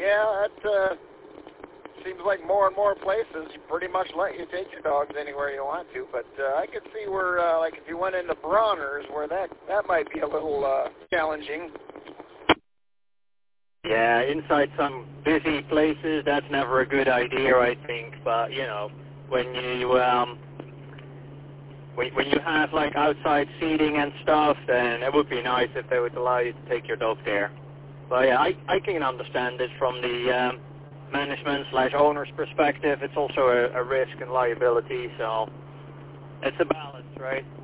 Yeah, that seems like more and more places pretty much let you take your dogs anywhere you want to. But I could see where, like, if you went into Bronner's, where that might be a little challenging. Yeah, inside some busy places, that's never a good idea, I think. But you know, when you have like outside seating and stuff, then it would be nice if they would allow you to take your dog there. But yeah, I can understand it from the management/owner's perspective. It's also a risk and liability, so it's a balance, right?